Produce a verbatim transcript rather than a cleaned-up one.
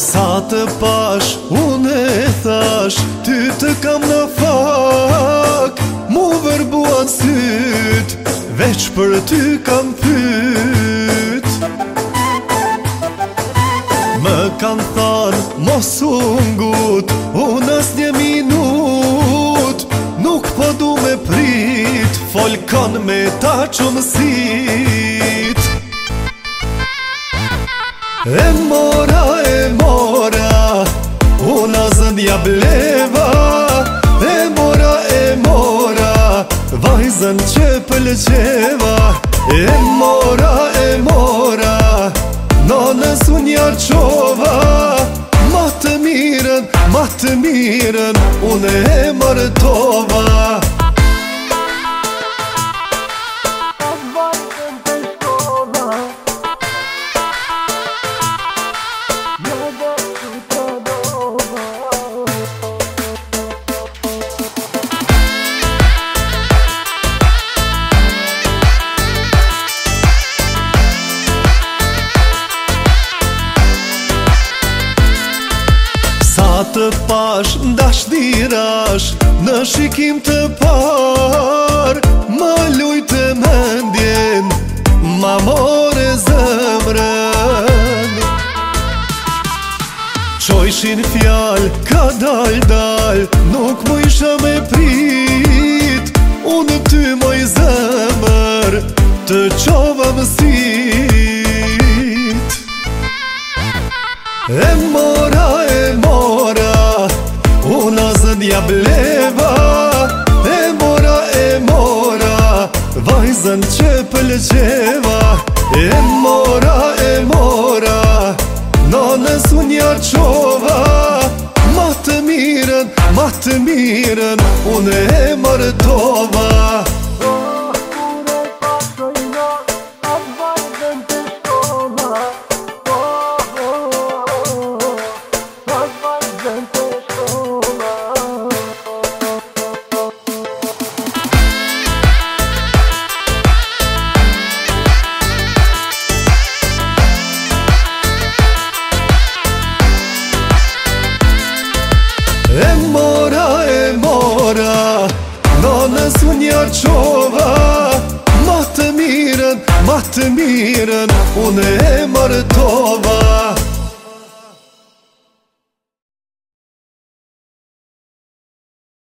Sa të pash, unë e thash, ty të kam në fak, mu vërbuan syt, veç për ty kam pyt. Më kanë thanë, mos u ngut, unë as një minut, nuk po du me prit, folkon me ta qëmësit. E mora, e mora, unë zëndja bleva. E mora, e mora, vajzën që pëlqeva. E mora, e mora, nonës unë jarqova. Ma të mirën, ma të mirën, unë e martova. Të pash, ndash dirash, në shikim të par, ma lujtë mendjen, ma more zemrën. Qojshin fjal, ka dal dal, nuk më isha me prit, unë ty moj zemër, të qova mësit. E mora, e mora, unë zëndja bleva. E mora, e mora, vajzën që pëlqeva. E mora, e mora, nonës unë jarqova. Ma të mirën, ma të mirën, unë e martova. E mora, e mora, nonës unë jarqova. Ma të mirën, ma të mirën, unë e martova.